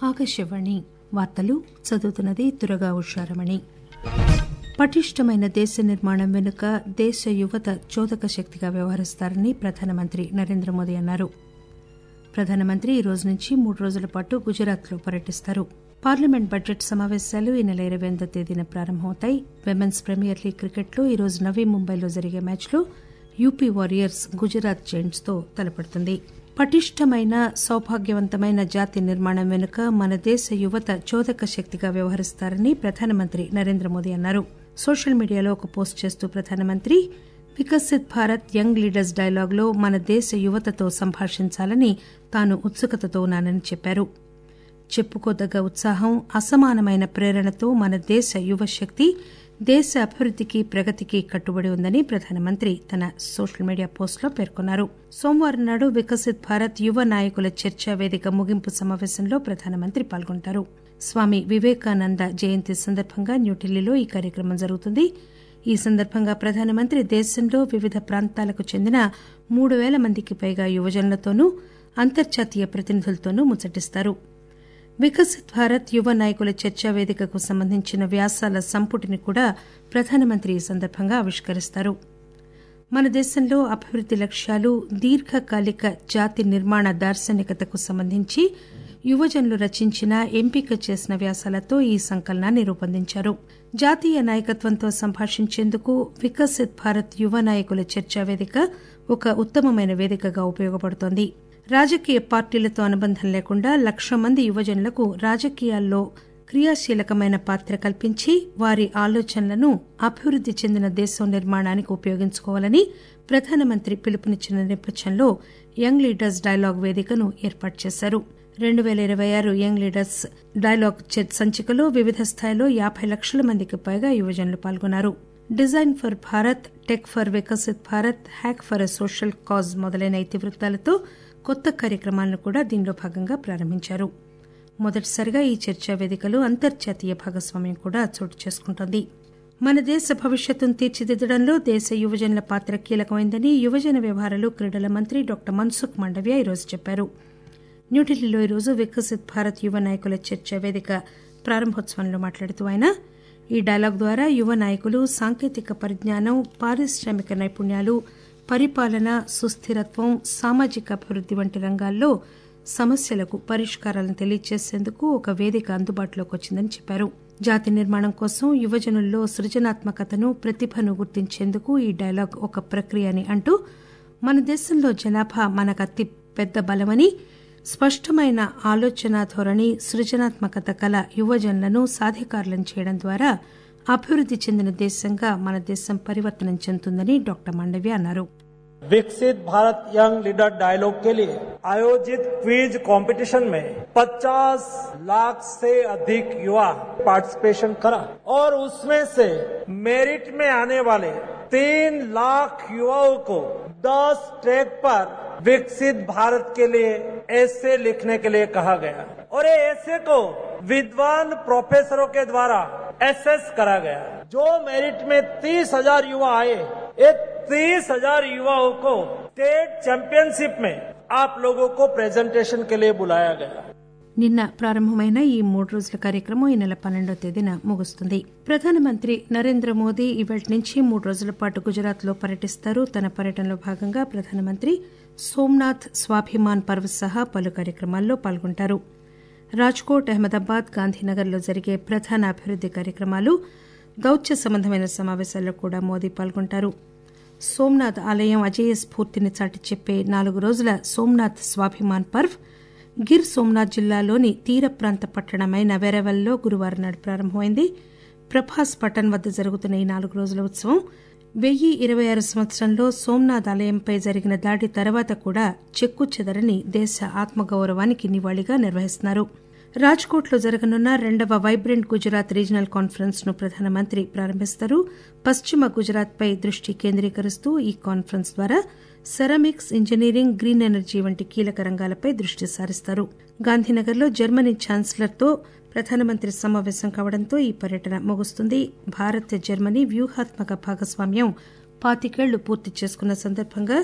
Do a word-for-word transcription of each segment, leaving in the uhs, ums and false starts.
ఆకాశవాణి వార్తలు చదువుతున్నది దుర్గా ఉషారమణి. పటిష్టమైన దేశ నిర్మాణం వెనుక దేశ యువత చోదక శక్తిగా వ్యవహరిస్తారని ప్రధానమంత్రి నరేంద్ర మోదీ అన్నారు. ప్రధానమంత్రి ఈ రోజు నుంచి మూడు రోజుల పాటు గుజరాత్లో పర్యటిస్తారు. పార్లమెంట్ బడ్జెట్ సమావేశాలు ఈ నెల ఇరవై ఎనిమిదో తేదీన ప్రారంభమవుతాయి. విమెన్స్ ప్రీమియర్ లీగ్ క్రికెట్లో ఈ రోజు నవీ ముంబైలో జరిగే మ్యాచ్లో యూపీ వారియర్స్ గుజరాత్ జైంట్స్ తో తలపడుతుంది. పటిష్టమైన సౌభాగ్యవంతమైన జాతి నిర్మాణం వెనుక మన దేశ యువత చోదక శక్తిగా వ్యవహరిస్తారని ప్రధానమంత్రి నరేంద్ర మోదీ అన్నారు. సోషల్ మీడియాలో ఒక పోస్ట్ చేస్తూ ప్రధానమంత్రి Viksit Bharat young leaders dialogue లో మన దేశ యువతతో సంభాషించాలని తాను ఉత్సుకతతో ఉన్నానని చెప్పారు. చెప్పుకోదగ్గ ఉత్సాహం, అసమానమైన ప్రేరణతో మన దేశ యువశక్తి దేశ అభివృద్దికి ప్రగతికి కట్టుబడి ఉందని ప్రధానమంత్రి తన సోషల్ మీడియా పోస్ట్ లో పేర్కొన్నారు. సోమవారం నాడు వికసిత్ భారత్ యువ నాయకుల చర్చా వేదిక ముగింపు సమావేశంలో ప్రధానమంత్రి పాల్గొంటారు. స్వామి వివేకానంద జయంతి సందర్భంగా న్యూఢిల్లీలో ఈ కార్యక్రమం జరుగుతుంది. ఈ సందర్భంగా ప్రధానమంత్రి దేశంలో వివిధ ప్రాంతాలకు చెందిన మూడు పేల మందికి పైగా యువజనులతోనూ అంతర్జాతీయ ప్రతినిధులతోనూ ముచ్చటిస్తారు. వికసిత్ భారత్ యువ నాయకుల చర్చా వేదికకు సంబంధించిన వ్యాసాల సంపుటిని కూడా ప్రధానమంత్రి ఈ సందర్భంగా ఆవిష్కరిస్తారు. మన దేశంలో అభివృద్ది లక్ష్యాలు, దీర్ఘకాలిక జాతి నిర్మాణ దార్శనికతకు సంబంధించి యువజనులు రచించిన ఎంపిక చేసిన వ్యాసాలతో ఈ సంకలనాన్ని రూపొందించారు. జాతీయ నాయకత్వంతో సంభాషించేందుకు వికసిత్ భారత్ యువ నాయకుల చర్చా వేదిక ఒక ఉత్తమమైన వేదికగా ఉపయోగపడుతోంది. రాజకీయ పార్టీలతో అనుబంధం లేకుండా లక్ష మంది యువజనులకు రాజకీయాల్లో క్రియాశీలకమైన పాత్ర కల్పించి వారి ఆలోచనలను అభివృద్ది చెందిన దేశం నిర్మాణానికి ఉపయోగించుకోవాలని ప్రధానమంత్రి పిలుపునిచ్చిన నేపథ్యంలో యంగ్ లీడర్స్ డైలాగ్ వేదికను ఏర్పాటు చేశారు. రెండు పేల ఇరవై ఆరు యంగ్ లీడర్స్ డైలాగ్ సంచికలో వివిధ స్థాయిలో యాబై లక్షల మందికి పైగా యువజనులు పాల్గొన్నారు. Design for Bharat, tech for Viksit Bharat, hack for a social cause మొదలైన ఇతివృత్తాలతో కొత్త కార్యక్రమాలను కూడా దీనిలో భాగంగా ప్రారంభించారు. మొదటిసారిగా ఈ చర్చా వేదికలో అంతర్జాతీయ భాగస్వామ్యం కూడా చోటు చేసుకుంటోంది. మన దేశ భవిష్యత్తును తీర్చిదిద్దడంలో దేశ యువజనుల పాత్ర కీలకమైందని యువజన వ్యవహారాలు, క్రీడల మంత్రి డాక్టర్ మన్సుఖ్ మాండవ్య ఈరోజు చెప్పారు. న్యూఢిల్లీలో ఈరోజు వికసిత్ భారత్ యువ నాయకుల చర్చా వేదిక ప్రారంభోత్సవంలో మాట్లాడుతూ ఆయన ఈ డైలాగ్ ద్వారా యువ నాయకులు సాంకేతిక పరిజ్ఞానం, పారిశ్రామిక నైపుణ్యాలు, పరిపాలన, సుస్థిరత్వం, సామాజిక అభివృద్ది వంటి రంగాల్లో సమస్యలకు పరిష్కారాలను తెలియజేసేందుకు ఒక వేదిక అందుబాటులోకి వచ్చిందని చెప్పారు. జాతి నిర్మాణం కోసం యువజనుల్లో సృజనాత్మకతను, ప్రతిభను గుర్తించేందుకు ఈ డైలాగ్ ఒక ప్రక్రియ అని అంటూ మన దేశంలో జనాభా మనకు అతి పెద్ద బలమని, స్పష్టమైన ఆలోచనా ధోరణి, సృజనాత్మకత కల యువజనులను సాధికారులను చేయడం ద్వారా అభివృద్ది చెందిన దేశంగా మన దేశం పరివర్తనం చెందుతుందని డాక్టర్ మాండవ్య అన్నారు. विकसित भारत यंग लीडर डायलॉग के लिए आयोजित क्विज कंपटीशन में पचास लाख से अधिक युवा पार्टिसिपेशन करा और उसमें से मेरिट में आने वाले तीन लाख युवाओं को दस ट्रैक पर विकसित भारत के लिए ऐसे लिखने के लिए कहा गया और ये ऐसे को विद्वान प्रोफेसरों के द्वारा एसेस करा गया. जो मेरिट में तीस हजार युवा आए, ये तीस हजार युवाओं को स्टेट चैंपियनशिप में आप लोगों को प्रेजेंटेशन के लिए बुलाया गया. నిన్న ప్రారంభమైన ఈ మూడు రోజుల కార్యక్రమం ఈ నెల పన్నెండో తేదీన ముగుస్తుంది. ప్రధానమంత్రి నరేంద్ర మోదీ ఇవాటి నుంచి మూడు రోజుల పాటు గుజరాత్ లో పర్యటిస్తారు. తన పర్యటనలో భాగంగా ప్రధానమంత్రి సోమనాథ్ స్వాభిమాన్ పర్వ్ సహా పలు కార్యక్రమాల్లో పాల్గొంటారు. రాజ్కోట్, అహ్మదాబాద్, గాంధీనగర్ లో జరిగే ప్రధాన అభివృద్ది కార్యక్రమాలు, దౌత్య సంబంధమైన సమావేశాల్లో కూడా మోదీ పాల్గొంటారు. సోమనాథ్ ఆలయం అజేయ స్ఫూర్తిని చాటి చెప్పే నాలుగు రోజుల సోమనాథ్ స్వాభిమాన్ పర్వ్ గిర్ సోమనాథ్ జిల్లాలోని తీర ప్రాంత పట్టణమైన వెరవల్లో గురువారం నాడు ప్రారంభమైంది. ప్రభాస్ పట్టణ్ వద్ద జరుగుతున్న ఈ నాలుగు రోజుల ఉత్సవం వెయ్యి ఇరవై ఆరు సంవత్సరంలో సోమనాథ్ ఆలయంపై జరిగిన దాడి తర్వాత కూడా చెక్కు చెదరని దేశ ఆత్మగౌరవానికి నివాళిగా నిర్వహిస్తున్నారు. రాజ్కోట్ లో జరగనున్న రెండవ వైబ్రెంట్ గుజరాత్ రీజనల్ కాన్ఫరెన్స్ ను ప్రధానమంత్రి ప్రారంభిస్తారు. పశ్చిమ గుజరాత్ పై దృష్టి కేంద్రీకరిస్తూ ఈ కాన్ఫరెన్స్ ద్వారా సెరామిక్స్, ఇంజనీరింగ్, గ్రీన్ ఎనర్జీ వంటి కీలక రంగాలపై దృష్టి సారిస్తారు. గాంధీనగర్ లో జర్మనీ ఛాన్సలర్ తో ప్రధానమంత్రి సమావేశం కావడంతో ఈ పర్యటన ముగుస్తుంది. భారత్ జర్మనీ వ్యూహాత్మక భాగస్వామ్యం పాతికేళ్లు పూర్తి చేసుకున్న సందర్భంగా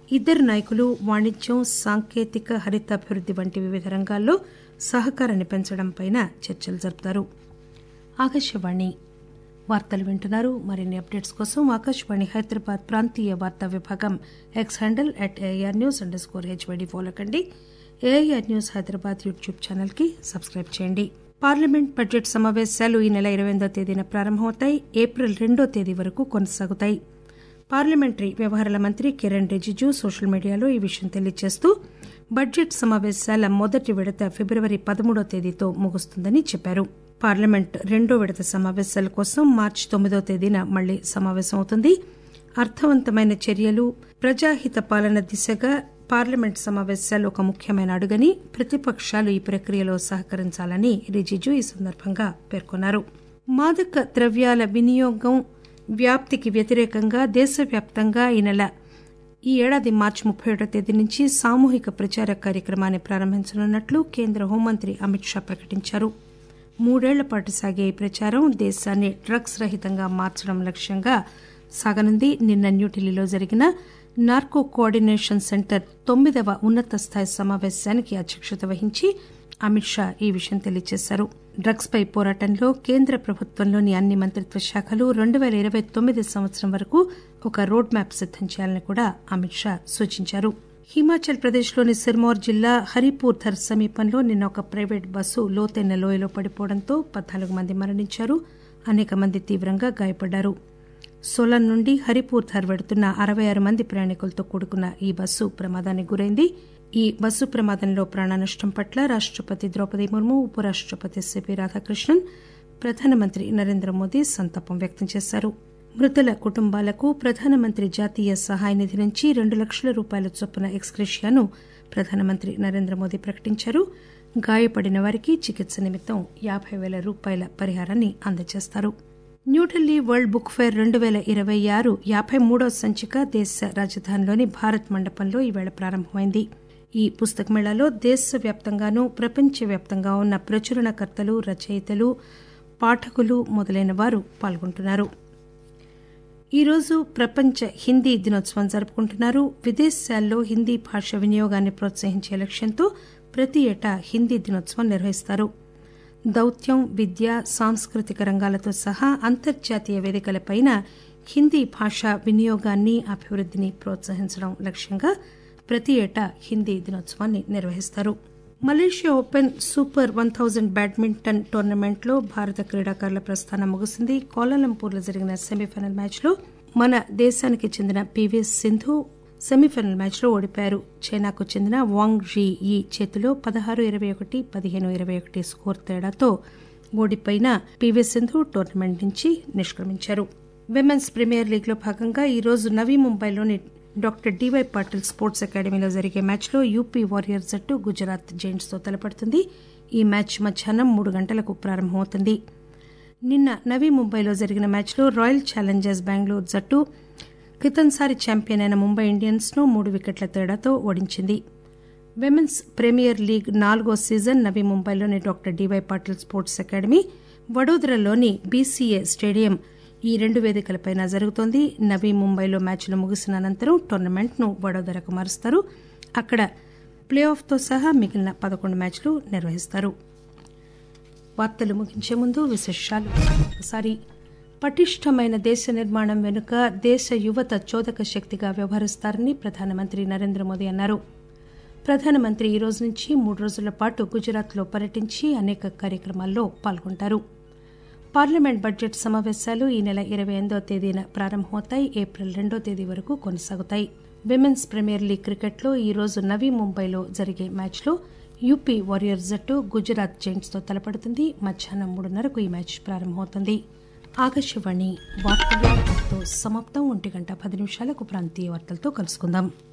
ఇద్దరు నాయకులు వాణిజ్యం, సాంకేతిక, హరితాభివృద్ది వంటి వివిధ రంగాల్లో సహకారాన్ని పెంచడంపై చర్చలు జరుపుతారు. ఆకాశవాణి వార్తలు వింటున్నారు. మరిన్ని అప్డేట్స్ కోసం ఆకాశవాణి హైదరాబాద్ ప్రాంతీయ వార్తా విభాగం X handle at AIR news underscore HYD follow కండి. AIR news Hyderabad YouTube channel కి సబ్స్క్రైబ్ చేయండి. పార్లమెంట్ బడ్జెట్ సమావేశాలు ఈ నెల ఇరవై ఎనిమిదో తేదీన ప్రారంభమవుతాయి. ఏప్రిల్ రెండో తేదీ వరకు కొనసాగుతాయి. పార్లమెంటరీ వ్యవహారాల మంత్రి కిరణ్ రిజిజు సోషల్ మీడియాలో ఈ విషయం తెలియజేస్తూ బడ్జెట్ సమావేశాల మొదటి విడత ఫిబ్రవరి పదమూడో తేదీతో ముగుస్తుందని చెప్పారు. పార్లమెంట్ రెండో విడత సమావేశాల కోసం మార్చి తొమ్మిదో తేదీన మళ్లీ సమావేశమవుతుంది. అర్థవంతమైన చర్యలు, ప్రజాహిత పాలన దిశగా పార్లమెంట్ సమావేశాలు ఒక ముఖ్యమైన అడుగని, ప్రతిపక్షాలు ఈ ప్రక్రియలో సహకరించాలని రిజిజు ఈ సందర్భంగా పేర్కొన్నారు. మాదక ద్రవ్యాల వినియోగం వ్యాప్తికి వ్యతిరేకంగా దేశవ్యాప్తంగా ఈ నెల ఈ ఏడాది మార్చి ముప్పై ఒకటో తేదీ నుంచి సామూహిక ప్రచార కార్యక్రమాన్ని ప్రారంభించనున్నట్లు కేంద్ర హోంమంత్రి అమిత్ షా ప్రకటించారు. మూడేళ్ల పాటు సాగే ఈ ప్రచారం దేశాన్ని డ్రగ్స్ రహితంగా మార్చడం లక్ష్యంగా సాగనుంది. నిన్న న్యూఢిల్లీలో జరిగిన నార్కో కోఆర్డినేషన్ సెంటర్ తొమ్మిదవ ఉన్నత స్థాయి సమావేశానికి అధ్యక్షత వహించి అమిత్ షా ఈ విషయం తెలియజేశారు. డ్రగ్స్ పై పోరాటంలో కేంద్ర ప్రభుత్వంలోని అన్ని మంత్రిత్వ శాఖలు రెండు పేల ఇరవై తొమ్మిది సంవత్సరం వరకు ఒక రోడ్ మ్యాప్ సిద్దం చేయాలని కూడా అమిత్ షా సూచించారు. హిమాచల్ ప్రదేశ్లోని సిర్మౌర్ జిల్లా హరిపూర్ ధర్ సమీపంలో నిన్న ఒక ప్రైవేట్ బస్సు లోతైన లోయలో పడిపోవడంతో పద్నాలుగు మంది మరణించారు. అనేక మంది తీవ్రంగా గాయపడ్డారు. సోలన్ నుండి హరిపూర్ ధర్ వెడుతున్న అరవై ఆరు మంది ప్రయాణికులతో కూడుకున్న ఈ బస్సు ప్రమాదానికి గురైంది. ఈ బస్సు ప్రమాదంలో ప్రాణనష్టం పట్ల రాష్టపతి ద్రౌపది ముర్ము, ఉపరాష్టపతి సిపి రాధాకృష్ణన్, ప్రధానమంత్రి నరేంద్ర మోదీ సంతాపం వ్యక్తం చేశారు. మృతుల కుటుంబాలకు ప్రధానమంత్రి జాతీయ సహాయ నిధి నుంచి రెండు లక్షల రూపాయల చొప్పున ఎక్స్గ్రేషియాను ప్రధానమంత్రి నరేంద్ర మోదీ ప్రకటించారు. గాయపడిన వారికి చికిత్స నిమిత్తం యాబై పేల రూపాయల పరిహారాన్ని అందజేస్తారు. న్యూఢిల్లీ వరల్డ్ బుక్ ఫెయిర్ రెండు పేల ఇరవై ఆరు యాబై మూడో సంచిక దేశ రాజధానిలోని భారత్ మండపంలో ఈవేళ ప్రారంభమైంది. ఈ పుస్తక మేళాలో దేశవ్యాప్తంగానూ ప్రపంచవ్యాప్తంగా ఉన్న ప్రచురణకర్తలు, రచయితలు, పాఠకులు మొదలైన వారు పాల్గొంటున్నారు. ఈరోజు ప్రపంచ హిందీ దినోత్సవం జరుపుకుంటున్నారు. విదేశాల్లో హిందీ భాష వినియోగాన్ని ప్రోత్సహించే లక్ష్యంతో ప్రతి ఏటా హిందీ దినోత్సవం నిర్వహిస్తారు. దౌత్యం, విద్య, సాంస్కృతిక రంగాలతో సహా అంతర్జాతీయ వేదికలపై హిందీ భాష వినియోగాన్ని, అభివృద్దిని ప్రోత్సహించడం లక్ష్యంగా ప్రతి ఏటా హిందీ దినోత్సవాన్ని నిర్వహిస్తారు. Malaysia open super one thousand badminton టోర్నమెంట్లో భారత క్రీడాకారుల ప్రస్థానం ముగిసింది. కౌలాలంపూర్లో జరిగిన సెమీఫైనల్ మ్యాచ్లో మన దేశానికి చెందిన పీవీ సింధు సెమీఫైనల్ మ్యాచ్లో ఓడిపోయారు. చైనాకు చెందిన వాంగ్ జీ ఈ చేతిలో పదహారు ఇరవై ఒకటి, పదిహేను ఇరవై ఒకటి స్కోర్ తేడాతో ఓడిపోయిన పీవీ సింధు టోర్నమెంట్ నుంచి నిష్క్రమించారు. విమెన్స్ ప్రీమియర్ లీగ్ లో భాగంగా ఈ రోజు నవీ ముంబైలోని డాక్టర్ డివై పాటిల్ స్పోర్ట్స్ అకాడమీలో జరిగే మ్యాచ్లో యూపీ వారియర్స్ జట్టు గుజరాత్ జైంట్స్ తో తలపడుతుంది. ఈ మ్యాచ్ మధ్యాహ్నం మూడు గంటలకు ప్రారంభమవుతుంది. నిన్న నవీ ముంబైలో జరిగిన మ్యాచ్లో రాయల్ ఛాలెంజర్స్ బెంగళూరు జట్టు క్రితంసారి ఛాంపియన్ అయిన ముంబై ఇండియన్స్ ను మూడు వికెట్ల తేడాతో ఓడించింది. విమెన్స్ ప్రీమియర్ లీగ్ నాలుగో సీజన్ నవీ ముంబైలోని doctor DY Patil sports academy, వడోదరలోని బీసీఏ స్టేడియం ఈ రెండు వేదికలపై జరుగుతోంది. నవీ ముంబైలో మ్యాచ్లు ముగిసిన అనంతరం టోర్నమెంట్ ను వడోదరకు మారుస్తారు. అక్కడ ప్లే ఆఫ్ తో సహా మిగిలిన పదకొండు మ్యాచ్లు నిర్వహిస్తారు. వార్తలు ముగించే ముందు విశేషాలు ఒకసారి. పటిష్టమైన దేశ నిర్మాణం వెనుక దేశ యువత చోదక శక్తిగా వ్యవహరిస్తారని ప్రధానమంత్రి నరేంద్ర మోదీ అన్నారు. ప్రధానమంత్రి ఈ రోజు నుంచి మూడు రోజుల పాటు గుజరాత్లో పర్యటించి అనేక కార్యక్రమాల్లో పాల్గొంటారు. పార్లమెంట్ బడ్జెట్ సమావేశాలు ఈ నెల ఇరవై ఎనిమిదో తేదీన ప్రారంభమవుతాయి. ఏప్రిల్ రెండో తేదీ వరకు కొనసాగుతాయి. విమెన్స్ ప్రీమియర్ లీగ్ క్రికెట్లో ఈ రోజు నవీ ముంబైలో జరిగే మ్యాచ్లో యూపీ వారియర్స్ జట్టు గుజరాత్ జైంట్స్ తో తలపడుతుంది. మధ్యాహ్నం మూడున్నరకు ఈ మ్యాచ్ ప్రారంభమవుతుంది. ఆకాశవాణి వార్తలు సమాప్తం. ఒంటి గంట పది నిమిషాలకు ప్రాంతీయ వార్తలతో కలుసుకుందాం.